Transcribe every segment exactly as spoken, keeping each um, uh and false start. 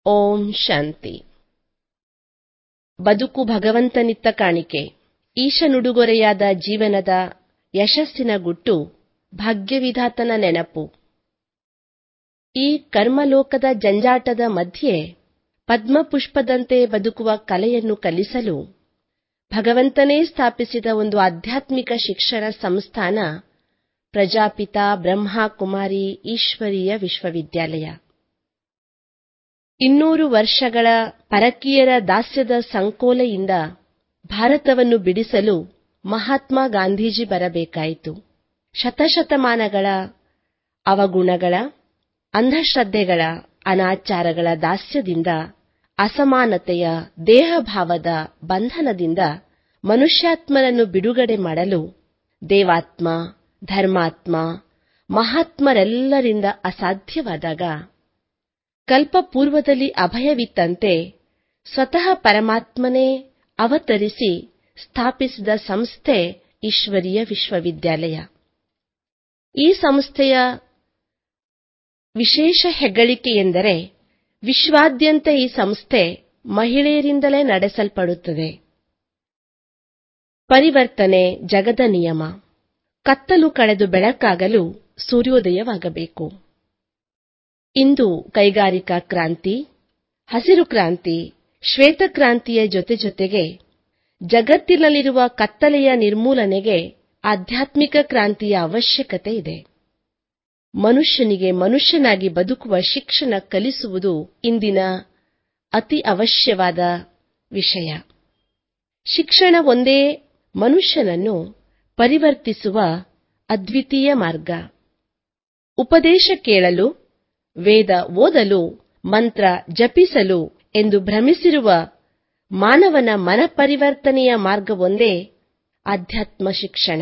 ಓಂ ಶಾಂತಿ. ಬದುಕು ಭಗವಂತನಿತ್ತ ಕಾಣಿಕೆ. ಈಶನುಡುಗೊರೆಯಾದ ಜೀವನದ ಯಶಸ್ಸಿನ ಗುಟ್ಟು ಭಾಗ್ಯವಿಧಾತನ ನೆನಪು. ಈ ಕರ್ಮಲೋಕದ ಜಂಜಾಟದ ಮಧ್ಯೆ ಪದ್ಮಪುಷ್ಪದಂತೆ ಬದುಕುವ ಕಲೆಯನ್ನು ಕಲಿಸಲು ಭಗವಂತನೇ ಸ್ಥಾಪಿಸಿದ ಒಂದು ಆಧ್ಯಾತ್ಮಿಕ ಶಿಕ್ಷಣ ಸಂಸ್ಥಾನ ಪ್ರಜಾಪಿತ ಬ್ರಹ್ಮಕುಮಾರಿ ಈಶ್ವರೀಯ ವಿಶ್ವವಿದ್ಯಾಲಯ. ಇನ್ನೂರು ವರ್ಷಗಳ ಪರಕೀಯರ ದಾಸ್ಯದ ಸಂಕೋಲೆಯಿಂದ ಭಾರತವನ್ನು ಬಿಡಿಸಲು ಮಹಾತ್ಮ ಗಾಂಧೀಜಿ ಬರಬೇಕಾಯಿತು. ಶತಶತಮಾನಗಳ ಅವಗುಣಗಳ, ಅಂಧಶ್ರದ್ಧೆಗಳ, ಅನಾಚಾರಗಳ ದಾಸ್ಯದಿಂದ, ಅಸಮಾನತೆಯ, ದೇಹಭಾವದ ಬಂಧನದಿಂದ ಮನುಷ್ಯಾತ್ಮರನ್ನು ಬಿಡುಗಡೆ ಮಾಡಲು ದೇವಾತ್ಮ, ಧರ್ಮಾತ್ಮ, ಮಹಾತ್ಮರೆಲ್ಲರಿಂದ ಅಸಾಧ್ಯವಾದಾಗ ಕಲ್ಪಪೂರ್ವದಲ್ಲಿ ಅಭಯವಿತ್ತಂತೆ ಸ್ವತಃ ಪರಮಾತ್ಮನೇ ಅವತರಿಸಿ ಸ್ಥಾಪಿಸಿದ ಸಂಸ್ಥೆ ಈಶ್ವರೀಯ ವಿಶ್ವವಿದ್ಯಾಲಯ. ಈ ಸಂಸ್ಥೆಯ ವಿಶೇಷ ಹೆಗ್ಗಳಿಕೆಯೆಂದರೆ ವಿಶ್ವಾದ್ಯಂತ ಈ ಸಂಸ್ಥೆ ಮಹಿಳೆಯರಿಂದಲೇ ನಡೆಸಲ್ಪಡುತ್ತದೆ. ಪರಿವರ್ತನೆ ಜಗದ ನಿಯಮ. ಕತ್ತಲು ಕಳೆದು ಬೆಳಕಾಗಲು ಸೂರ್ಯೋದಯವಾಗಬೇಕು. ಇಂದು ಕೈಗಾರಿಕಾ ಕ್ರಾಂತಿ, ಹಸಿರು ಕ್ರಾಂತಿ, ಶ್ವೇತಕ್ರಾಂತಿಯ ಜೊತೆ ಜೊತೆಗೆ ಜಗತ್ತಿನಲ್ಲಿರುವ ಕತ್ತಲೆಯ ನಿರ್ಮೂಲನೆಗೆ ಆಧ್ಯಾತ್ಮಿಕ ಕ್ರಾಂತಿಯ ಅವಶ್ಯಕತೆ ಇದೆ. ಮನುಷ್ಯನಿಗೆ ಮನುಷ್ಯನಾಗಿ ಬದುಕುವ ಶಿಕ್ಷಣ ಕಲಿಸುವುದು ಇಂದಿನ ಅತಿ ಅವಶ್ಯವಾದ ವಿಷಯ. ಶಿಕ್ಷಣ ಒಂದೇ ಮನುಷ್ಯನನ್ನು ಪರಿವರ್ತಿಸುವ ಅದ್ವಿತೀಯ ಮಾರ್ಗ. ಉಪದೇಶ ಕೇಳಲು, ವೇದ ಓದಲು, ಮಂತ್ರ ಜಪಿಸಲು ಎಂದು ಭ್ರಮಿಸಿರುವ ಮಾನವನ ಮನಪರಿವರ್ತನೆಯ ಮಾರ್ಗವೊಂದೇ ಅಧ್ಯಾತ್ಮ ಶಿಕ್ಷಣ.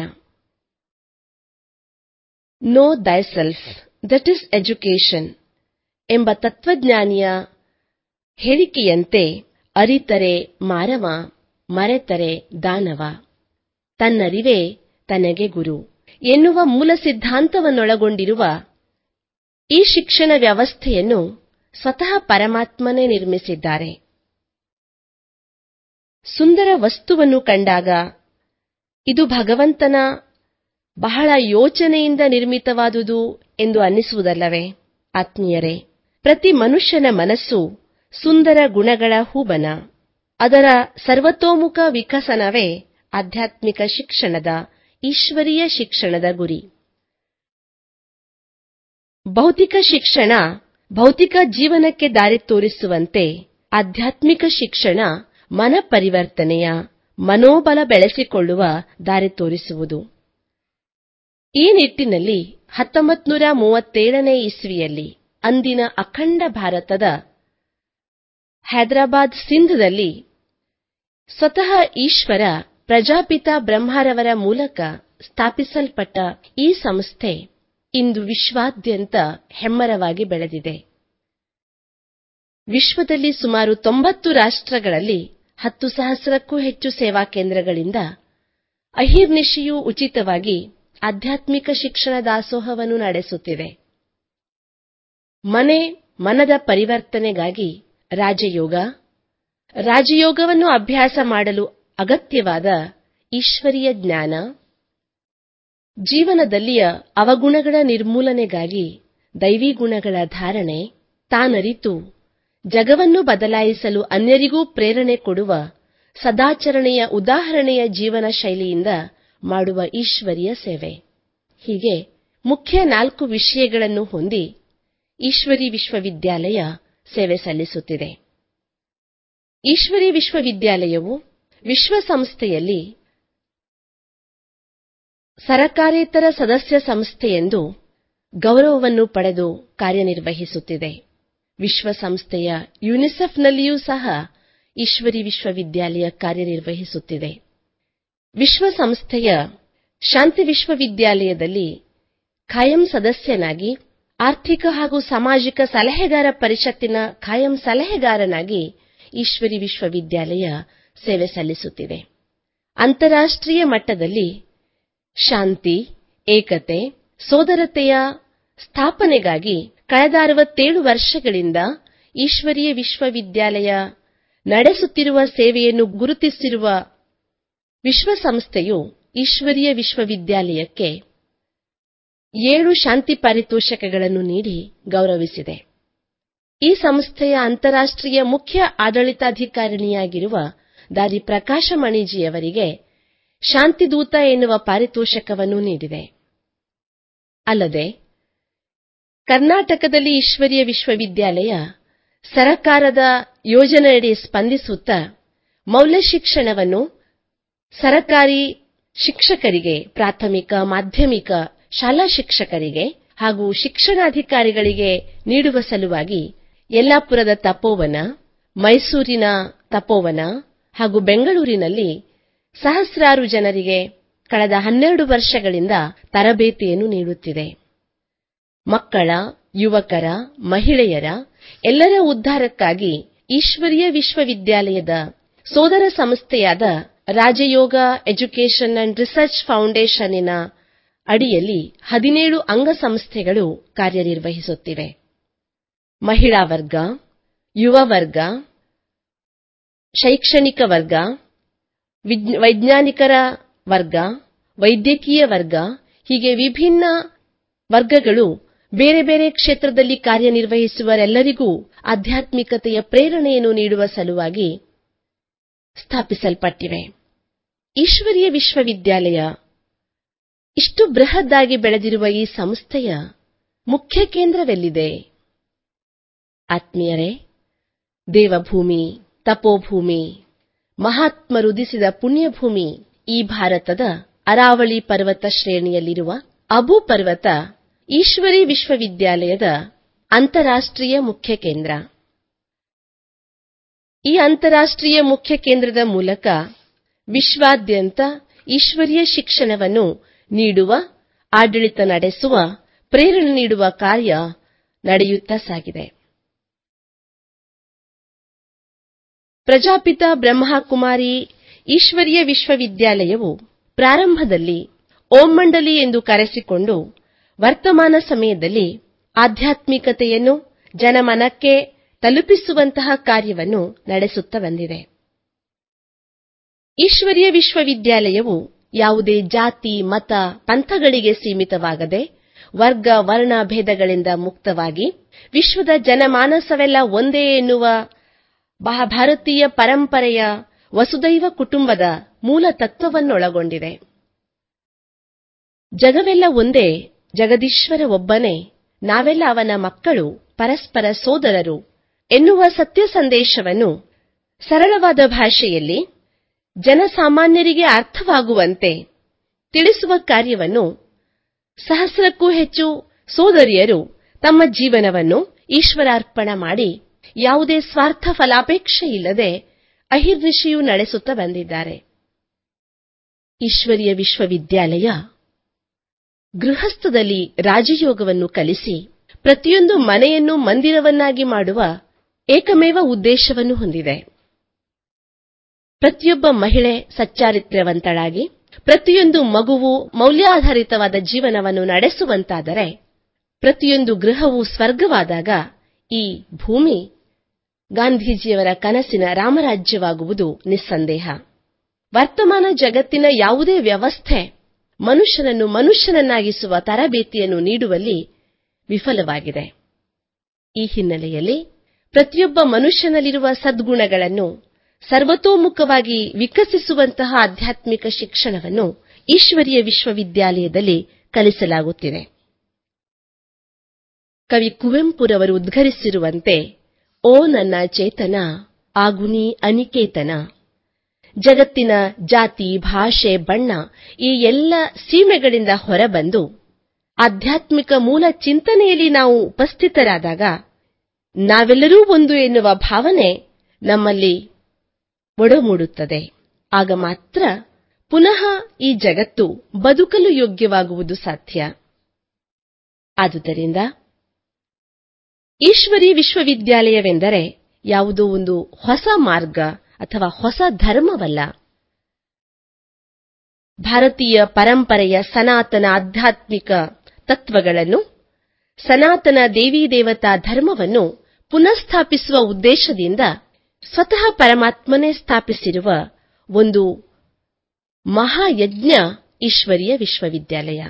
Know thyself, that is education ಎಂಬ ತತ್ವಜ್ಞಾನಿಯ ಹೇಳಿಕೆಯಂತೆ ಅರಿತರೆ ಮಾರವ, ಮರೆತರೆ ದಾನವ, ತನ್ನರಿವೇ ತನಗೆ ಗುರು ಎನ್ನುವ ಮೂಲ ಸಿದ್ಧಾಂತವನ್ನೊಳಗೊಂಡಿರುವ ಈ ಶಿಕ್ಷಣ ವ್ಯವಸ್ಥೆಯನ್ನು ಸ್ವತಃ ಪರಮಾತ್ಮನೇ ನಿರ್ಮಿಸಿದ್ದಾರೆ. ಸುಂದರ ವಸ್ತುವನ್ನು ಕಂಡಾಗ ಇದು ಭಗವಂತನ ಬಹಳ ಯೋಚನೆಯಿಂದ ನಿರ್ಮಿತವಾದುದು ಎಂದು ಅನ್ನಿಸುವುದಲ್ಲವೇ? ಆತ್ಮೀಯರೇ, ಪ್ರತಿ ಮನುಷ್ಯನ ಮನಸ್ಸು ಸುಂದರ ಗುಣಗಳ ಹೂಬನ. ಅದರ ಸರ್ವತೋಮುಖ ವಿಕಸನವೇ ಆಧ್ಯಾತ್ಮಿಕ ಶಿಕ್ಷಣದ, ಈಶ್ವರೀಯ ಶಿಕ್ಷಣದ ಗುರಿ. ಭೌತಿಕ ಶಿಕ್ಷಣ ಭೌತಿಕ ಜೀವನಕ್ಕೆ ದಾರಿ ತೋರಿಸುವಂತೆ ಆಧ್ಯಾತ್ಮಿಕ ಶಿಕ್ಷಣ ಮನ ಪರಿವರ್ತನೆಯ, ಮನೋಬಲ ಬೆಳೆಸಿಕೊಳ್ಳುವ ದಾರಿ ತೋರಿಸುವುದು. ಈ ನಿಟ್ಟಿನಲ್ಲಿ ಹತ್ತೊಂಬತ್ತು ನೂರ ಮೂವತ್ತೇಳನೇ ಇಸ್ವಿಯಲ್ಲಿ ಅಂದಿನ ಅಖಂಡ ಭಾರತದ ಹೈದರಾಬಾದ್ ಸಿಂಧದಲ್ಲಿ ಸ್ವತಃ ಈಶ್ವರ ಪ್ರಜಾಪಿತ ಬ್ರಹ್ಮರವರ ಮೂಲಕ ಸ್ಥಾಪಿಸಲ್ಪಟ್ಟ ಈ ಸಂಸ್ಥೆ ಇಂದು ವಿಶ್ವಾದ್ಯಂತ ಹೆಮ್ಮರವಾಗಿ ಬೆಳೆದಿದೆ. ವಿಶ್ವದಲ್ಲಿ ಸುಮಾರು ತೊಂಬತ್ತು ರಾಷ್ಟ್ರಗಳಲ್ಲಿ ಹತ್ತು ಸಹಸ್ರಕ್ಕೂ ಹೆಚ್ಚು ಸೇವಾ ಕೇಂದ್ರಗಳಿಂದ ಅಹಿರ್ನಿಶಿಯೂ ಉಚಿತವಾಗಿ ಆಧ್ಯಾತ್ಮಿಕ ಶಿಕ್ಷಣ ದಾಸೋಹವನ್ನು ನಡೆಸುತ್ತಿದೆ. ಮನೆ ಮನದ ಪರಿವರ್ತನೆಗಾಗಿ ರಾಜಯೋಗ, ರಾಜಯೋಗವನ್ನು ಅಭ್ಯಾಸ ಮಾಡಲು ಅಗತ್ಯವಾದ ಈಶ್ವರೀಯ ಜ್ಞಾನ, ಜೀವನದಲ್ಲಿಯ ಅವಗುಣಗಳ ನಿರ್ಮೂಲನೆಗಾಗಿ ದೈವಿ ಗುಣಗಳ ಧಾರಣೆ, ತಾನರಿತು ಜಗವನ್ನು ಬದಲಾಯಿಸಲು ಅನ್ಯರಿಗೂ ಪ್ರೇರಣೆ ಕೊಡುವ ಸದಾಚರಣೆಯ ಉದಾಹರಣೆಯ ಜೀವನ ಶೈಲಿಯಿಂದ ಮಾಡುವ ಈಶ್ವರೀಯ ಸೇವೆ. ಹೀಗೆ ಮುಖ್ಯ ನಾಲ್ಕು ವಿಷಯಗಳನ್ನು ಹೊಂದಿ ಈಶ್ವರೀ ವಿಶ್ವವಿದ್ಯಾಲಯ ಸೇವೆ ಸಲ್ಲಿಸುತ್ತಿದೆ. ಈಶ್ವರೀ ವಿಶ್ವವಿದ್ಯಾಲಯವು ವಿಶ್ವಸಂಸ್ಥೆಯಲ್ಲಿ ಸರಕಾರೇತರ ಸದಸ್ಯ ಸಂಸ್ಥೆಯೆಂದು ಗೌರವವನ್ನು ಪಡೆದು ಕಾರ್ಯನಿರ್ವಹಿಸುತ್ತಿದೆ. ವಿಶ್ವಸಂಸ್ಥೆಯ ಯುನಿಸೆಫ್ನಲ್ಲಿಯೂ ಸಹ ಈಶ್ವರೀ ವಿಶ್ವವಿದ್ಯಾಲಯ ಕಾರ್ಯನಿರ್ವಹಿಸುತ್ತಿದೆ. ವಿಶ್ವಸಂಸ್ಥೆಯ ಶಾಂತಿ ವಿಶ್ವವಿದ್ಯಾಲಯದಲ್ಲಿ ಖಾಯಂ ಸದಸ್ಯನಾಗಿ, ಆರ್ಥಿಕ ಹಾಗೂ ಸಾಮಾಜಿಕ ಸಲಹೆಗಾರ ಪರಿಷತ್ತಿನ ಖಾಯಂ ಸಲಹೆಗಾರನಾಗಿ ಈಶ್ವರೀ ವಿಶ್ವವಿದ್ಯಾಲಯ ಸೇವೆ ಸಲ್ಲಿಸುತ್ತಿದೆ. ಅಂತಾರಾಷ್ಟ್ರೀಯ ಮಟ್ಟದಲ್ಲಿ ಶಾಂತಿ, ಏಕತೆ, ಸೋದರತೆಯ ಸ್ಥಾಪನೆಗಾಗಿ ಕಳೆದ ಅರವತ್ತೇಳು ವರ್ಷಗಳಿಂದ ಈಶ್ವರೀಯ ವಿಶ್ವವಿದ್ಯಾಲಯ ನಡೆಸುತ್ತಿರುವ ಸೇವೆಯನ್ನು ಗುರುತಿಸಿರುವ ವಿಶ್ವಸಂಸ್ಥೆಯು ಈಶ್ವರೀಯ ವಿಶ್ವವಿದ್ಯಾಲಯಕ್ಕೆ ಏಳು ಶಾಂತಿ ಪಾರಿತೋಷಕಗಳನ್ನು ನೀಡಿ ಗೌರವಿಸಿದೆ. ಈ ಸಂಸ್ಥೆಯ ಅಂತಾರಾಷ್ಟ್ರೀಯ ಮುಖ್ಯ ಆಡಳಿತಾಧಿಕಾರಿಣಿಯಾಗಿರುವ ದಾದಿ ಪ್ರಕಾಶಮಣಿಜಿಯವರಿಗೆ ಶಾಂತಿದೂತ ಎನ್ನುವ ಪಾರಿತೋಷಕವನ್ನು ನೀಡಿದೆ. ಅಲ್ಲದೆ ಕರ್ನಾಟಕದಲ್ಲಿ ಈಶ್ವರೀಯ ವಿಶ್ವವಿದ್ಯಾಲಯ ಸರಕಾರದ ಯೋಜನೆಯಡಿ ಸ್ಪಂದಿಸುತ್ತಾ ಮೌಲ್ಯ ಶಿಕ್ಷಣವನ್ನು ಸರಕಾರಿ ಶಿಕ್ಷಕರಿಗೆ, ಪ್ರಾಥಮಿಕ, ಮಾಧ್ಯಮಿಕ ಶಾಲಾ ಶಿಕ್ಷಕರಿಗೆ ಹಾಗೂ ಶಿಕ್ಷಣಾಧಿಕಾರಿಗಳಿಗೆ ನೀಡುವ ಸಲುವಾಗಿ ಯಲ್ಲಾಪುರದ ತಪೋವನ, ಮೈಸೂರಿನ ತಪೋವನ ಹಾಗೂ ಬೆಂಗಳೂರಿನಲ್ಲಿ ಸಹಸ್ರಾರು ಜನರಿಗೆ ಕಳೆದ ಹನ್ನೆರಡು ವರ್ಷಗಳಿಂದ ತರಬೇತಿಯನ್ನು ನೀಡುತ್ತಿದೆ. ಮಕ್ಕಳ, ಯುವಕರ, ಮಹಿಳೆಯರ ಎಲ್ಲರ ಉದ್ಧಾರಕ್ಕಾಗಿ ಈಶ್ವರೀಯ ವಿಶ್ವವಿದ್ಯಾಲಯದ ಸೋದರ ಸಂಸ್ಥೆಯಾದ ರಾಜಯೋಗ ಎಜುಕೇಷನ್ ಅಂಡ್ ರಿಸರ್ಚ್ ಫೌಂಡೇಶನ್ನಿನ ಅಡಿಯಲ್ಲಿ ಹದಿನೇಳು ಅಂಗಸಂಸ್ಥೆಗಳು ಕಾರ್ಯನಿರ್ವಹಿಸುತ್ತಿವೆ. ಮಹಿಳಾ ವರ್ಗ, ಯುವ ವರ್ಗ, ಶೈಕ್ಷಣಿಕ ವರ್ಗ, ವೈಜ್ಞಾನಿಕರ ವರ್ಗ, ವೈದ್ಯಕೀಯ ವರ್ಗ ಹೀಗೆ ವಿಭಿನ್ನ ವರ್ಗಗಳು ಬೇರೆ ಬೇರೆ ಕ್ಷೇತ್ರದಲ್ಲಿ ಕಾರ್ಯನಿರ್ವಹಿಸುವರೆಲ್ಲರಿಗೂ ಆಧ್ಯಾತ್ಮಿಕತೆಯ ಪ್ರೇರಣೆಯನ್ನು ನೀಡುವ ಸಲುವಾಗಿ ಸ್ಥಾಪಿಸಲ್ಪಟ್ಟಿವೆ. ಈಶ್ವರೀಯ ವಿಶ್ವವಿದ್ಯಾಲಯ ಇಷ್ಟು ಬೃಹದ್ದಾಗಿ ಬೆಳೆದಿರುವ ಈ ಸಂಸ್ಥೆಯ ಮುಖ್ಯ ಕೇಂದ್ರವೆಲ್ಲಿದೆ? ಆತ್ಮೀಯರೇ, ದೇವಭೂಮಿ, ತಪೋಭೂಮಿ, ಮಹಾತ್ಮರುದಿಸಿದ ಪುಣ್ಯಭೂಮಿ ಈ ಭಾರತದ ಅರಾವಳಿ ಪರ್ವತ ಶ್ರೇಣಿಯಲ್ಲಿರುವ ಅಬು ಪರ್ವತ ಈಶ್ವರೀ ವಿಶ್ವವಿದ್ಯಾಲಯದ ಅಂತಾರಾಷ್ಟ್ರೀಯ ಮುಖ್ಯ ಕೇಂದ್ರ. ಈ ಅಂತಾರಾಷ್ಟ್ರೀಯ ಮುಖ್ಯ ಕೇಂದ್ರದ ಮೂಲಕ ವಿಶ್ವಾದ್ಯಂತ ಈಶ್ವರೀಯ ಶಿಕ್ಷಣವನ್ನು ನೀಡುವ, ಆಡಳಿತ ನಡೆಸುವ, ಪ್ರೇರಣೆ ನೀಡುವ ಕಾರ್ಯ ನಡೆಯುತ್ತಾ ಸಾಗಿದೆ. ಪ್ರಜಾಪಿತ ಬ್ರಹ್ಮಕುಮಾರಿ ಈಶ್ವರೀಯ ವಿಶ್ವವಿದ್ಯಾಲಯವು ಪ್ರಾರಂಭದಲ್ಲಿ ಓಂ ಮಂಡಲಿ ಎಂದು ಕರೆಸಿಕೊಂಡು ವರ್ತಮಾನ ಸಮಯದಲ್ಲಿ ಆಧ್ಯಾತ್ಮಿಕತೆಯನ್ನು ಜನಮನಕ್ಕೆ ತಲುಪಿಸುವಂತಹ ಕಾರ್ಯವನ್ನು ನಡೆಸುತ್ತಾ ಬಂದಿದೆ. ಈಶ್ವರೀಯ ವಿಶ್ವವಿದ್ಯಾಲಯವು ಯಾವುದೇ ಜಾತಿ, ಮತ, ಪಂಥಗಳಿಗೆ ಸೀಮಿತವಾಗದೆ ವರ್ಗ ವರ್ಣ ಭೇದಗಳಿಂದ ಮುಕ್ತವಾಗಿ ವಿಶ್ವದ ಜನಮಾನಸವೆಲ್ಲ ಒಂದೇ ಎನ್ನುವ ಭಾರತೀಯ ಪರಂಪರೆಯ ವಸುದೈವ ಕುಟುಂಬದ ಮೂಲ ತತ್ವವನ್ನೊಳಗೊಂಡಿದೆ. ಜಗವೆಲ್ಲ ಒಂದೇ, ಜಗದೀಶ್ವರ ಒಬ್ಬನೇ, ನಾವೆಲ್ಲ ಅವನ ಮಕ್ಕಳು, ಪರಸ್ಪರ ಸೋದರರು ಎನ್ನುವ ಸತ್ಯ ಸಂದೇಶವನ್ನು ಸರಳವಾದ ಭಾಷೆಯಲ್ಲಿ ಜನಸಾಮಾನ್ಯರಿಗೆ ಅರ್ಥವಾಗುವಂತೆ ತಿಳಿಸುವ ಕಾರ್ಯವನ್ನು ಸಹಸ್ರಕ್ಕೂ ಹೆಚ್ಚು ಸೋದರಿಯರು ತಮ್ಮ ಜೀವನವನ್ನು ಈಶ್ವರಾರ್ಪಣ ಮಾಡಿ ಯಾವುದೇ ಸ್ವಾರ್ಥ ಫಲಾಪೇಕ್ಷೆ ಇಲ್ಲದೆ ಅಹಿರ್ನಿಶಿಯೂ ನಡೆಸುತ್ತಾ ಬಂದಿದ್ದಾರೆ. ಈಶ್ವರೀಯ ವಿಶ್ವವಿದ್ಯಾಲಯ ಗೃಹಸ್ಥದಲ್ಲಿ ರಾಜಯೋಗವನ್ನು ಕಲಿಸಿ ಪ್ರತಿಯೊಂದು ಮನೆಯನ್ನು ಮಂದಿರವನ್ನಾಗಿ ಮಾಡುವ ಏಕಮೇವ ಉದ್ದೇಶವನ್ನು ಹೊಂದಿದೆ. ಪ್ರತಿಯೊಬ್ಬ ಮಹಿಳೆ ಸಚ್ಚಾರಿತ್ರ್ಯವಂತಳಾಗಿ ಪ್ರತಿಯೊಂದು ಮಗುವು ಮೌಲ್ಯಾಧಾರಿತವಾದ ಜೀವನವನ್ನು ನಡೆಸುವಂತಾದರೆ, ಪ್ರತಿಯೊಂದು ಗೃಹವೂ ಸ್ವರ್ಗವಾದಾಗ ಈ ಭೂಮಿ ಗಾಂಧೀಜಿಯವರ ಕನಸಿನ ರಾಮರಾಜ್ಯವಾಗುವುದು ನಿಸ್ಸಂದೇಹ. ವರ್ತಮಾನ ಜಗತ್ತಿನ ಯಾವುದೇ ವ್ಯವಸ್ಥೆ ಮನುಷ್ಯನನ್ನು ಮನುಷ್ಯನನ್ನಾಗಿಸುವ ತರಬೇತಿಯನ್ನು ನೀಡುವಲ್ಲಿ ವಿಫಲವಾಗಿದೆ. ಈ ಹಿನ್ನೆಲೆಯಲ್ಲಿ ಪ್ರತಿಯೊಬ್ಬ ಮನುಷ್ಯನಲ್ಲಿರುವ ಸದ್ಗುಣಗಳನ್ನು ಸರ್ವತೋಮುಖವಾಗಿ ವಿಕಸಿಸುವಂತಹ ಆಧ್ಯಾತ್ಮಿಕ ಶಿಕ್ಷಣವನ್ನು ಈಶ್ವರೀಯ ವಿಶ್ವವಿದ್ಯಾಲಯದಲ್ಲಿ ಕಲಿಸಲಾಗುತ್ತಿದೆ. ಕವಿ ಕುವೆಂಪುರವರು ಉದ್ಘರಿಸಿರುವಂತೆ, ಓ ನನ್ನ ಚೇತನ ಆಗುನಿ ಅನಿಕೇತನ. ಜಗತ್ತಿನ ಜಾತಿ, ಭಾಷೆ, ಬಣ್ಣ ಈ ಎಲ್ಲ ಸೀಮೆಗಳಿಂದ ಹೊರಬಂದು ಆಧ್ಯಾತ್ಮಿಕ ಮೂಲ ಚಿಂತನೆಯಲ್ಲಿ ನಾವು ಉಪಸ್ಥಿತರಾದಾಗ ನಾವೆಲ್ಲರೂ ಒಂದು ಎನ್ನುವ ಭಾವನೆ ನಮ್ಮಲ್ಲಿ ಒಡಮೂಡುತ್ತದೆ. ಆಗ ಮಾತ್ರ ಪುನಃ ಈ ಜಗತ್ತು ಬದುಕಲು ಯೋಗ್ಯವಾಗುವುದು ಸಾಧ್ಯ. ಆದುದರಿಂದ ಈಶ್ವರೀ ವಿಶ್ವವಿದ್ಯಾಲಯವೆಂದರೆ ಯಾವುದೋ ಒಂದು ಹೊಸ ಮಾರ್ಗ ಅಥವಾ ಹೊಸ ಧರ್ಮವಲ್ಲ. ಭಾರತೀಯ ಪರಂಪರೆಯ ಸನಾತನ ಆಧ್ಯಾತ್ಮಿಕ ತತ್ವಗಳನ್ನು, ಸನಾತನ ದೇವಿ ದೇವತಾ ಧರ್ಮವನ್ನು ಪುನಃಸ್ಥಾಪಿಸುವ ಉದ್ದೇಶದಿಂದ ಸ್ವತಃ ಪರಮಾತ್ಮನೇ ಸ್ಥಾಪಿಸಿರುವ ಒಂದು ಮಹಾಯಜ್ಞ ಈಶ್ವರೀಯ ವಿಶ್ವವಿದ್ಯಾಲಯ.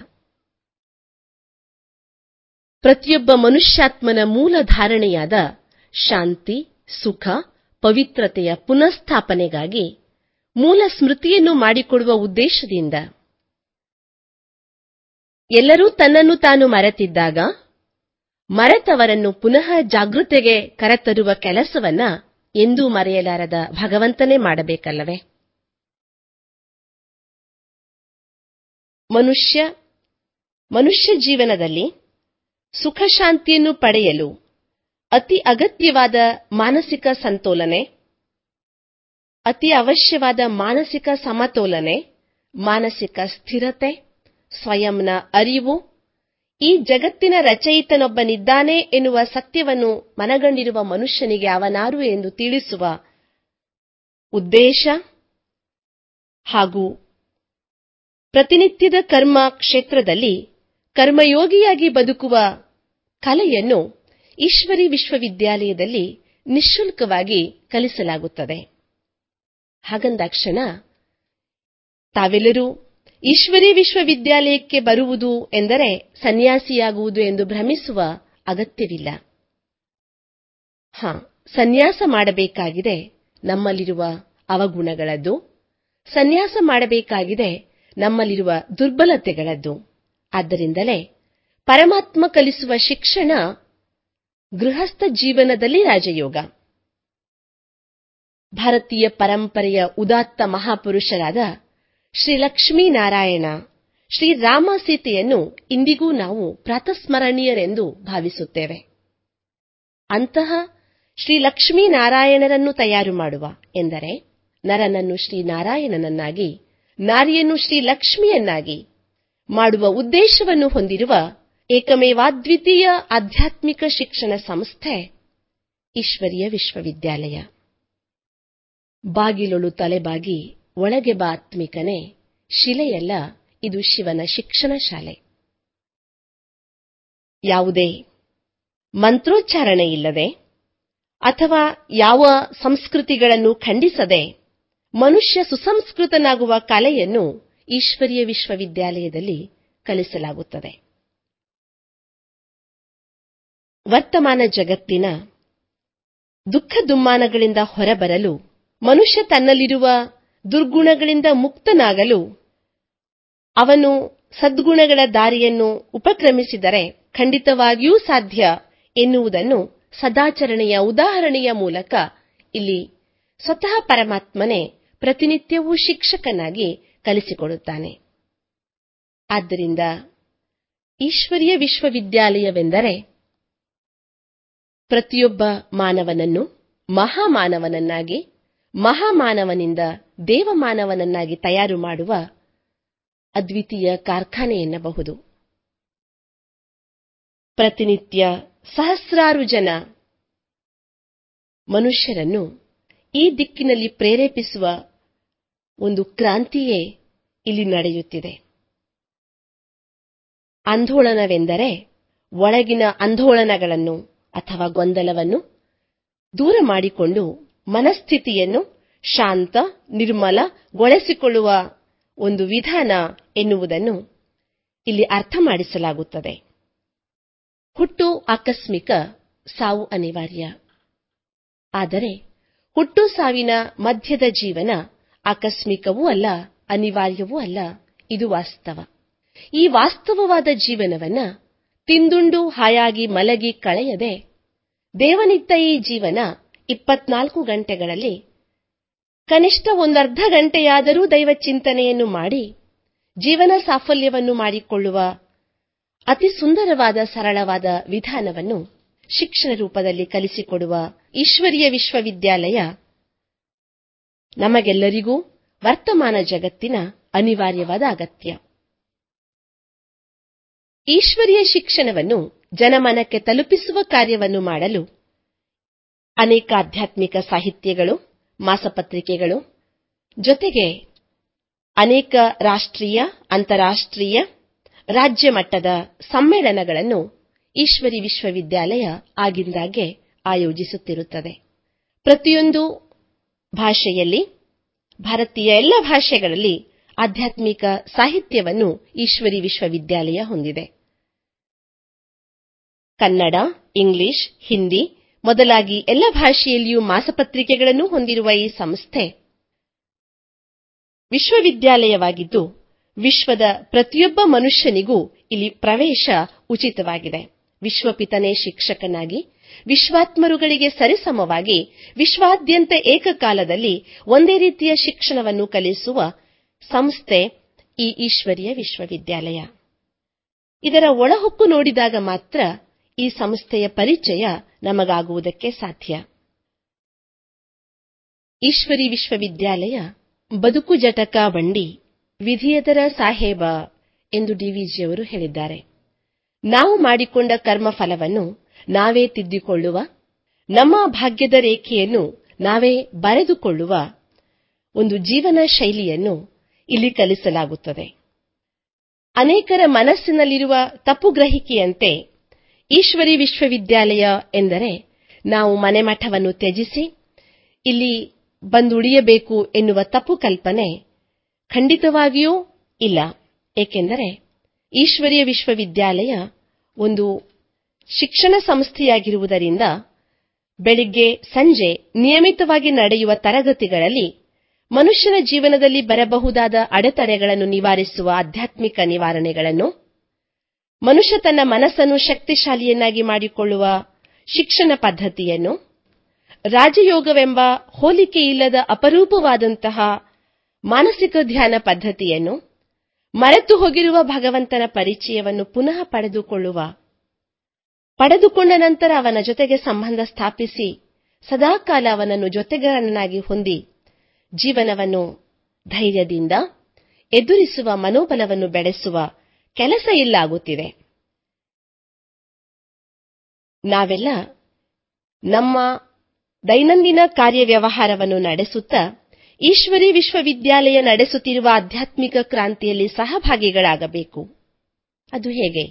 ಪ್ರತಿಯೊಬ್ಬ ಮನುಷ್ಯಾತ್ಮನ ಮೂಲ ಧಾರಣೆಯಾದ ಶಾಂತಿ, ಸುಖ, ಪವಿತ್ರತೆಯ ಪುನಃಸ್ಥಾಪನೆಗಾಗಿ ಮೂಲ ಸ್ಮೃತಿಯನ್ನು ಮಾಡಿಕೊಡುವ ಉದ್ದೇಶದಿಂದ ಎಲ್ಲರೂ ತನ್ನನ್ನು ತಾನು ಮರೆತಿದ್ದಾಗ ಮರೆತವರನ್ನು ಪುನಃ ಜಾಗೃತೆಗೆ ಕರೆತರುವ ಕೆಲಸವನ್ನ ಎಂದೂ ಮರೆಯಲಾರದ ಭಗವಂತನೇ ಮಾಡಬೇಕಲ್ಲವೇ? ಮನುಷ್ಯ ಮನುಷ್ಯ ಜೀವನದಲ್ಲಿ ಸುಖ ಶಾಂತಿಯನ್ನು ಪಡೆಯಲು ಅತಿ ಅಗತ್ಯವಾದ ಮಾನಸಿಕ ಸಂತೋಲನೆ, ಅತಿ ಅವಶ್ಯವಾದ ಮಾನಸಿಕ ಸಮತೋಲನೆ, ಮಾನಸಿಕ ಸ್ಥಿರತೆ, ಸ್ವಯಂನ ಅರಿವು, ಈ ಜಗತ್ತಿನ ರಚಯಿತನೊಬ್ಬನಿದ್ದಾನೆ ಎನ್ನುವ ಸತ್ಯವನ್ನು ಮನಗಂಡಿರುವ ಮನುಷ್ಯನಿಗೆ ಅವನಾರು ಎಂದು ತಿಳಿಸುವ ಉದ್ದೇಶ ಹಾಗೂ ಪ್ರತಿನಿತ್ಯದ ಕರ್ಮ ಕ್ಷೇತ್ರದಲ್ಲಿ ಕರ್ಮಯೋಗಿಯಾಗಿ ಬದುಕುವ ಕಲೆಯನ್ನು ಈಶ್ವರಿ ವಿಶ್ವವಿದ್ಯಾಲಯದಲ್ಲಿ ನಿಶ್ಶುಲ್ಕವಾಗಿ ಕಲಿಸಲಾಗುತ್ತದೆ. ಹಾಗಂದಾಕ್ಷಣ ತಾವೆಲ್ಲರೂ ಈಶ್ವರಿ ವಿಶ್ವವಿದ್ಯಾಲಯಕ್ಕೆ ಬರುವುದು ಎಂದರೆ ಸನ್ಯಾಸಿಯಾಗುವುದು ಎಂದು ಭ್ರಮಿಸುವ ಅಗತ್ಯವಿಲ್ಲ. ಹ ಸನ್ಯಾಸ ಮಾಡಬೇಕಾಗಿದೆ ನಮ್ಮಲ್ಲಿರುವ ಅವಗುಣಗಳದ್ದು, ಸನ್ಯಾಸ ಮಾಡಬೇಕಾಗಿದೆ ನಮ್ಮಲ್ಲಿರುವ ದುರ್ಬಲತೆಗಳದ್ದು. ಆದ್ದರಿಂದಲೇ ಪರಮಾತ್ಮ ಕಲಿಸುವ ಶಿಕ್ಷಣ ಗೃಹಸ್ಥ ಜೀವನದಲ್ಲಿ ರಾಜಯೋಗ. ಭಾರತೀಯ ಪರಂಪರೆಯ ಉದಾತ್ತ ಮಹಾಪುರುಷರಾದ ಶ್ರೀ ಲಕ್ಷ್ಮೀನಾರಾಯಣ, ಶ್ರೀ ರಾಮ ಸೀತೆಯನ್ನು ಇಂದಿಗೂ ನಾವು ಪ್ರಾತಸ್ಮರಣೀಯರೆಂದು ಭಾವಿಸುತ್ತೇವೆ. ಅಂತಹ ಶ್ರೀ ಲಕ್ಷ್ಮೀನಾರಾಯಣರನ್ನು ತಯಾರು ಮಾಡುವ ಎಂದರೆ ನರನನ್ನು ಶ್ರೀನಾರಾಯಣನನ್ನಾಗಿ, ನಾರಿಯನ್ನು ಶ್ರೀ ಲಕ್ಷ್ಮಿಯನ್ನಾಗಿ ಮಾಡುವ ಉದ್ದೇಶವನ್ನು ಹೊಂದಿರುವ ಏಕಮೇವಾದ್ವಿತೀಯ ಆಧ್ಯಾತ್ಮಿಕ ಶಿಕ್ಷಣ ಸಂಸ್ಥೆ ಈಶ್ವರೀಯ ವಿಶ್ವವಿದ್ಯಾಲಯ. ಬಾಗಿಲೊಳು ತಲೆಬಾಗಿ ಒಳಗೆ ಬಾ ಆತ್ಮಿಕನೇ, ಶಿಲೆಯಲ್ಲ ಇದು ಶಿವನ ಶಿಕ್ಷಣ ಶಾಲೆ. ಯಾವುದೇ ಮಂತ್ರೋಚ್ಚಾರಣೆ ಇಲ್ಲದೆ ಅಥವಾ ಯಾವ ಸಂಸ್ಕೃತಿಗಳನ್ನು ಖಂಡಿಸದೆ ಮನುಷ್ಯ ಸುಸಂಸ್ಕೃತನಾಗುವ ಕಲೆಯನ್ನು ಈಶ್ವರೀಯ ವಿಶ್ವವಿದ್ಯಾಲಯದಲ್ಲಿ ಕಲಿಸಲಾಗುತ್ತದೆ. ವರ್ತಮಾನ ಜಗತ್ತಿನ ದುಃಖ ದುಮ್ಮಾನಗಳಿಂದ ಹೊರಬರಲು, ಮನುಷ್ಯ ತನ್ನಲ್ಲಿರುವ ದುರ್ಗುಣಗಳಿಂದ ಮುಕ್ತನಾಗಲು ಅವನು ಸದ್ಗುಣಗಳ ದಾರಿಯನ್ನು ಉಪಕ್ರಮಿಸಿದರೆ ಖಂಡಿತವಾಗಿಯೂ ಸಾಧ್ಯ ಎನ್ನುವುದನ್ನು ಸದಾಚರಣೆಯ ಉದಾಹರಣೆಯ ಮೂಲಕ ಇಲ್ಲಿ ಸ್ವತಃ ಪರಮಾತ್ಮನೇ ಪ್ರತಿನಿತ್ಯವೂ ಶಿಕ್ಷಕನಾಗಿ ಕಲಿಸಿಕೊಡುತ್ತಾನೆ. ಆದ್ದರಿಂದ ಈಶ್ವರೀಯ ವಿಶ್ವವಿದ್ಯಾಲಯವೆಂದರೆ ಪ್ರತಿಯೊಬ್ಬ ಮಾನವನನ್ನು ಮಹಾಮಾನವನನ್ನಾಗಿ, ಮಹಾಮಾನವನಿಂದ ದೇವಮಾನವನನ್ನಾಗಿ ತಯಾರು ಮಾಡುವ ಅದ್ವಿತೀಯ ಕಾರ್ಖಾನೆ ಎನ್ನಬಹುದು. ಪ್ರತಿನಿತ್ಯ ಸಹಸ್ರಾರು ಜನ ಮನುಷ್ಯರನ್ನು ಈ ದಿಕ್ಕಿನಲ್ಲಿ ಪ್ರೇರೇಪಿಸುವ ಒಂದು ಕ್ರಾಂತಿಯೇ ಇಲ್ಲಿ ನಡೆಯುತ್ತಿದೆ. ಆಂದೋಲನವೆಂದರೆ ಒಳಗಿನ ಆಂದೋಲನಗಳನ್ನು ಅಥವಾ ಗೊಂದಲವನ್ನು ದೂರ ಮಾಡಿಕೊಂಡು ಮನಸ್ಥಿತಿಯನ್ನು ಶಾಂತ, ನಿರ್ಮಲಗೊಳಿಸಿಕೊಳ್ಳುವ ಒಂದು ವಿಧಾನ ಎನ್ನುವುದನ್ನು ಇಲ್ಲಿ ಅರ್ಥ ಮಾಡಿಸಲಾಗುತ್ತದೆ. ಹುಟ್ಟು ಆಕಸ್ಮಿಕ, ಸಾವು ಅನಿವಾರ್ಯ. ಆದರೆ ಹುಟ್ಟು ಸಾವಿನ ಮಧ್ಯದ ಜೀವನ ಆಕಸ್ಮಿಕವೂ ಅಲ್ಲ, ಅನಿವಾರ್ಯವೂ ಅಲ್ಲ. ಇದು ವಾಸ್ತವ. ಈ ವಾಸ್ತವವಾದ ಜೀವನವನ್ನ ತಿಂದುಂಡು ಹಾಯಾಗಿ ಮಲಗಿ ಕಳೆಯದೆ ದೇವನಿತ್ತ ಈ ಜೀವನ ಇಪ್ಪತ್ನಾಲ್ಕು ಗಂಟೆಗಳಲ್ಲಿ ಕನಿಷ್ಠ ಒಂದರ್ಧ ಗಂಟೆಯಾದರೂ ದೈವ ಚಿಂತನೆಯನ್ನು ಮಾಡಿ ಜೀವನ ಸಾಫಲ್ಯವನ್ನು ಮಾಡಿಕೊಳ್ಳುವ ಅತಿ ಸುಂದರವಾದ ಸರಳವಾದ ವಿಧಾನವನ್ನು ಶಿಕ್ಷಣ ರೂಪದಲ್ಲಿ ಕಲಿಸಿಕೊಡುವ ಈಶ್ವರೀಯ ವಿಶ್ವವಿದ್ಯಾಲಯ ನಮಗೆಲ್ಲರಿಗೂ ವರ್ತಮಾನ ಜಗತ್ತಿನ ಅನಿವಾರ್ಯವಾದ ಅಗತ್ಯ. ಈಶ್ವರೀಯ ಶಿಕ್ಷಣವನ್ನು ಜನಮನಕ್ಕೆ ತಲುಪಿಸುವ ಕಾರ್ಯವನ್ನು ಮಾಡಲು ಅನೇಕ ಆಧ್ಯಾತ್ಮಿಕ ಸಾಹಿತ್ಯಗಳು, ಮಾಸಪತ್ರಿಕೆಗಳು, ಜೊತೆಗೆ ಅನೇಕ ರಾಷ್ಟ್ರೀಯ, ಅಂತಾರಾಷ್ಟ್ರೀಯ, ರಾಜ್ಯ ಮಟ್ಟದ ಸಮ್ಮೇಳನಗಳನ್ನು ಈಶ್ವರಿ ವಿಶ್ವವಿದ್ಯಾಲಯ ಆಗಿಂದಾಗೆ ಆಯೋಜಿಸುತ್ತಿರುತ್ತದೆ. ಪ್ರತಿಯೊಂದು ಭಾಷೆಯಲ್ಲಿ, ಭಾರತೀಯ ಎಲ್ಲ ಭಾಷೆಗಳಲ್ಲಿ ಆಧ್ಯಾತ್ಮಿಕ ಸಾಹಿತ್ಯವನ್ನು ಈಶ್ವರಿ ವಿಶ್ವವಿದ್ಯಾಲಯ ಹೊಂದಿದೆ. ಕನ್ನಡ, ಇಂಗ್ಲಿಷ್, ಹಿಂದಿ ಮೊದಲಾಗಿ ಎಲ್ಲ ಭಾಷೆಯಲ್ಲಿಯೂ ಮಾಸಪತ್ರಿಕೆಗಳನ್ನು ಹೊಂದಿರುವ ಈ ಸಂಸ್ಥೆ ವಿಶ್ವವಿದ್ಯಾಲಯವಾಗಿದ್ದು, ವಿಶ್ವದ ಪ್ರತಿಯೊಬ್ಬ ಮನುಷ್ಯನಿಗೂ ಇಲ್ಲಿ ಪ್ರವೇಶ ಉಚಿತವಾಗಿದೆ. ವಿಶ್ವಪಿತನೇ ಶಿಕ್ಷಕನಾಗಿ, ವಿಶ್ವಾತ್ಮರುಗಳಿಗೆ ಸರಿಸಮವಾಗಿ ವಿಶ್ವಾದ್ಯಂತ ಏಕಕಾಲದಲ್ಲಿ ಒಂದೇ ರೀತಿಯ ಶಿಕ್ಷಣವನ್ನು ಕಲಿಸುವ ಸಂಸ್ಥೆ ಈ ಈಶ್ವರೀಯ ವಿಶ್ವವಿದ್ಯಾಲಯ. ಇದರ ಒಳಹೊಕ್ಕು ನೋಡಿದಾಗ ಮಾತ್ರ ಈ ಸಂಸ್ಥೆಯ ಪರಿಚಯ ನಮಗಾಗುವುದಕ್ಕೆ ಸಾಧ್ಯ. ಈಶ್ವರಿ ವಿಶ್ವವಿದ್ಯಾಲಯ ಬದುಕು ಜಟಕ ಬಂಡಿ ವಿಧಿಯದರ ಸಾಹೇಬ ಎಂದು ಡಿವಿಜಿಯವರು ಹೇಳಿದ್ದಾರೆ. ನಾವು ಮಾಡಿಕೊಂಡ ಕರ್ಮಫಲವನ್ನು ನಾವೇ ತಿದ್ದಿಕೊಳ್ಳುವ, ನಮ್ಮ ಭಾಗ್ಯದ ರೇಖೆಯನ್ನು ನಾವೇ ಬರೆದುಕೊಳ್ಳುವ ಒಂದು ಜೀವನ ಶೈಲಿಯನ್ನು ಇಲ್ಲಿ ಕಲಿಸಲಾಗುತ್ತದೆ. ಅನೇಕರ ಮನಸ್ಸಿನಲ್ಲಿರುವ ತಪ್ಪು ಗ್ರಹಿಕೆಯಂತೆ ಈಶ್ವರಿ ವಿಶ್ವವಿದ್ಯಾಲಯ ಎಂದರೆ ನಾವು ಮನೆಮಠವನ್ನು ತ್ಯಜಿಸಿ ಇಲ್ಲಿ ಬಂದುಳಿಯಬೇಕು ಎನ್ನುವ ತಪ್ಪು ಕಲ್ಪನೆ ಖಂಡಿತವಾಗಿಯೂ ಇಲ್ಲ. ಏಕೆಂದರೆ ಈಶ್ವರೀಯ ವಿಶ್ವವಿದ್ಯಾಲಯ ಒಂದು ಶಿಕ್ಷಣ ಸಂಸ್ಥೆಯಾಗಿರುವುದರಿಂದ ಬೆಳಿಗ್ಗೆ ಸಂಜೆ ನಿಯಮಿತವಾಗಿ ನಡೆಯುವ ತರಗತಿಗಳಲ್ಲಿ ಮನುಷ್ಯನ ಜೀವನದಲ್ಲಿ ಬರಬಹುದಾದ ಅಡೆತಡೆಗಳನ್ನು ನಿವಾರಿಸುವ ಆಧ್ಯಾತ್ಮಿಕ ನಿವಾರಣೆಗಳನ್ನು, ಮನುಷ್ಯ ತನ್ನ ಮನಸ್ಸನ್ನು ಶಕ್ತಿಶಾಲಿಯನ್ನಾಗಿ ಮಾಡಿಕೊಳ್ಳುವ ಶಿಕ್ಷಣ ಪದ್ಧತಿಯನ್ನು, ರಾಜಯೋಗವೆಂಬ ಹೋಲಿಕೆಯಿಲ್ಲದ ಅಪರೂಪವಾದಂತಹ ಮಾನಸಿಕ ಧ್ಯಾನ ಪದ್ಧತಿಯನ್ನು, ಮರೆತು ಹೋಗಿರುವ ಭಗವಂತನ ಪರಿಚಯವನ್ನು ಪುನಃ ಪಡೆದುಕೊಳ್ಳುವ, ಪಡೆದುಕೊಂಡ ನಂತರ ಅವನ ಜೊತೆಗೆ ಸಂಬಂಧ ಸ್ಥಾಪಿಸಿ ಸದಾಕಾಲ ಅವನನ್ನು ಜೊತೆಗಾರನಾಗಿ ಹೊಂದಿ ಜೀವನವನ್ನು ಧೈರ್ಯದಿಂದ ಎದುರಿಸುವ ಮನೋಬಲವನ್ನು ಬೆಳೆಸುವ ಕೆಲಸ ಇಲ್ಲಾಗುತ್ತಿದೆ. ನಾವೆಲ್ಲ ನಮ್ಮ ದೈನಂದಿನ ಕಾರ್ಯವ್ಯವಹಾರವನ್ನು ನಡೆಸುತ್ತಾ ಈಶ್ವರಿ ವಿಶ್ವವಿದ್ಯಾಲಯ ನಡೆಸುತ್ತಿರುವ ಆಧ್ಯಾತ್ಮಿಕ ಕ್ರಾಂತಿಯಲ್ಲಿ ಸಹಭಾಗಿಗಳಾಗಬೇಕು. ಅದು ಹೇಗೆ?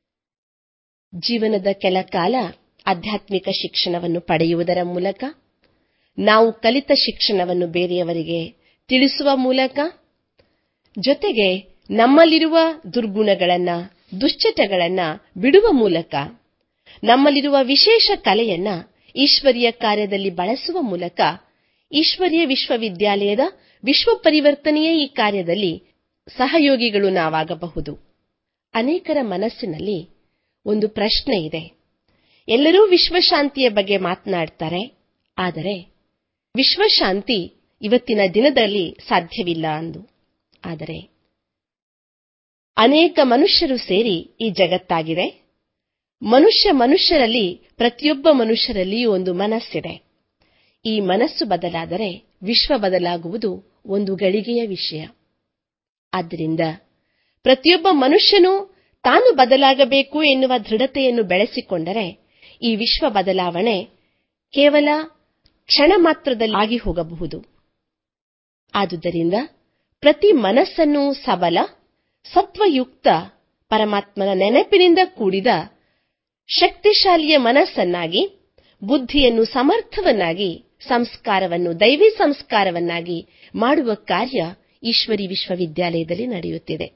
ಜೀವನದ ಕೆಲ ಕಾಲ ಆಧ್ಯಾತ್ಮಿಕ ಶಿಕ್ಷಣವನ್ನು ಪಡೆಯುವುದರ ಮೂಲಕ, ನಾವು ಕಲಿತ ಶಿಕ್ಷಣವನ್ನು ಬೇರೆಯವರಿಗೆ ತಿಳಿಸುವ ಮೂಲಕ, ಜೊತೆಗೆ ನಮ್ಮಲ್ಲಿರುವ ದುರ್ಗುಣಗಳನ್ನು, ದುಶ್ಚಟಗಳನ್ನು ಬಿಡುವ ಮೂಲಕ, ನಮ್ಮಲ್ಲಿರುವ ವಿಶೇಷ ಕಲೆಯನ್ನು ಈಶ್ವರೀಯ ಕಾರ್ಯದಲ್ಲಿ ಬಳಸುವ ಮೂಲಕ ಈಶ್ವರೀಯ ವಿಶ್ವವಿದ್ಯಾಲಯದ ವಿಶ್ವ ಪರಿವರ್ತನೆಯ ಈ ಕಾರ್ಯದಲ್ಲಿ ಸಹಯೋಗಿಗಳು ನಾವಾಗಬಹುದು. ಅನೇಕರ ಮನಸ್ಸಿನಲ್ಲಿ ಒಂದು ಪ್ರಶ್ನೆ ಇದೆ. ಎಲ್ಲರೂ ವಿಶ್ವಶಾಂತಿಯ ಬಗ್ಗೆ ಮಾತನಾಡ್ತಾರೆ, ಆದರೆ ವಿಶ್ವಶಾಂತಿ ಇವತ್ತಿನ ದಿನದಲ್ಲಿ ಸಾಧ್ಯವಿಲ್ಲ ಅಂದು. ಆದರೆ ಅನೇಕ ಮನುಷ್ಯರು ಸೇರಿ ಈ ಜಗತ್ತಾಗಿದೆ. ಮನುಷ್ಯ ಮನುಷ್ಯರಲ್ಲಿ ಪ್ರತಿಯೊಬ್ಬ ಮನುಷ್ಯರಲ್ಲಿಯೂ ಒಂದು ಮನಸ್ಸಿದೆ. ಈ ಮನಸ್ಸು ಬದಲಾದರೆ ವಿಶ್ವ ಬದಲಾಗುವುದು ಒಂದು ಗಳಿಗೆಯ ವಿಷಯ. ಆದ್ದರಿಂದ ಪ್ರತಿಯೊಬ್ಬ ಮನುಷ್ಯನೂ ತಾನು ಬದಲಾಗಬೇಕು ಎನ್ನುವ ದೃಢತೆಯನ್ನು ಬೆಳೆಸಿಕೊಂಡರೆ ಈ ವಿಶ್ವ ಬದಲಾವಣೆ ಕೇವಲ ಕ್ಷಣ ಮಾತ್ರದಲ್ಲಿ ಆಗಿ ಹೋಗಬಹುದು. ಆದುದರಿಂದ ಪ್ರತಿ ಮನಸ್ಸನ್ನು ಸಬಲ, ಸತ್ವಯುಕ್ತ, ಪರಮಾತ್ಮನ ನೆನಪಿನಿಂದ ಕೂಡಿದ ಶಕ್ತಿಶಾಲಿಯ ಮನಸ್ಸನ್ನಾಗಿ, ಬುದ್ಧಿಯನ್ನು ಸಮರ್ಥವನ್ನಾಗಿ, ಸಂಸ್ಕಾರವನ್ನು ದೈವಿ ಸಂಸ್ಕಾರವನ್ನಾಗಿ ಮಾಡುವ ಕಾರ್ಯ ಈಶ್ವರಿ ವಿಶ್ವವಿದ್ಯಾಲಯದಲ್ಲಿ ನಡೆಯುತ್ತಿದೆ.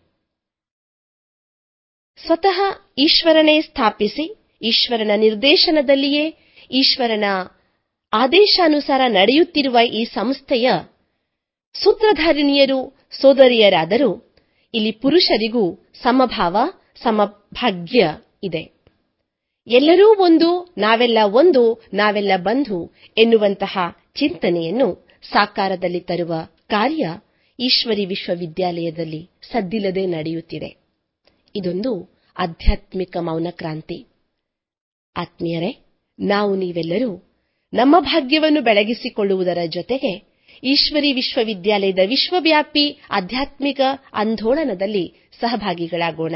ಸ್ವತಃ ಈಶ್ವರನೇ ಸ್ಥಾಪಿಸಿ, ಈಶ್ವರನ ನಿರ್ದೇಶನದಲ್ಲಿಯೇ, ಈಶ್ವರನ ಆದೇಶಾನುಸಾರ ನಡೆಯುತ್ತಿರುವ ಈ ಸಂಸ್ಥೆಯ ಸೂತ್ರಧಾರಿಣಿಯರು ಸೋದರಿಯರಾದರೂ ಇಲ್ಲಿ ಪುರುಷರಿಗೂ ಸಮಭಾವ, ಸಮಭಾಗ್ಯ ಇದೆ. ಎಲ್ಲರೂ ಒಂದು, ನಾವೆಲ್ಲ ಒಂದು, ನಾವೆಲ್ಲ ಬಂಧು ಎನ್ನುವಂತಹ ಚಿಂತನೆಯನ್ನು ಸಾಕಾರದಲ್ಲಿ ತರುವ ಕಾರ್ಯ ಈಶ್ವರಿ ವಿಶ್ವವಿದ್ಯಾಲಯದಲ್ಲಿ ಸದ್ದಿಲ್ಲದೆ ನಡೆಯುತ್ತಿದೆ. ಇದೊಂದು ಆಧ್ಯಾತ್ಮಿಕ ಮೌನ ಕ್ರಾಂತಿ. ಆತ್ಮೀಯರೇ, ನಾವು ನೀವೆಲ್ಲರೂ ನಮ್ಮ ಭಾಗ್ಯವನ್ನು ಬೆಳಗಿಸಿಕೊಳ್ಳುವುದರ ಜೊತೆಗೆ ಈಶ್ವರಿ ವಿಶ್ವವಿದ್ಯಾಲಯದ ವಿಶ್ವವ್ಯಾಪಿ ಆಧ್ಯಾತ್ಮಿಕ ಆಂದೋಲನದಲ್ಲಿ ಸಹಭಾಗಿಗಳಾಗೋಣ.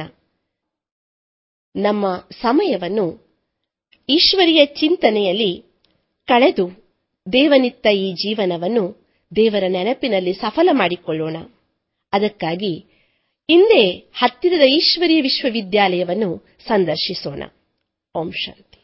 ನಮ್ಮ ಸಮಯವನ್ನು ಈಶ್ವರಿಯ ಚಿಂತನೆಯಲ್ಲಿ ಕಳೆದು ದೇವನಿತ್ತ ಈ ಜೀವನವನ್ನು ದೇವರ ನೆನಪಿನಲ್ಲಿ ಸಫಲ ಮಾಡಿಕೊಳ್ಳೋಣ. ಅದಕ್ಕಾಗಿ ಇಂದೇ ಹತ್ತಿರದ ಈಶ್ವರೀಯ ವಿಶ್ವವಿದ್ಯಾಲಯವನ್ನು ಸಂದರ್ಶಿಸೋಣ. ಓಂ ಶಾಂತಿ.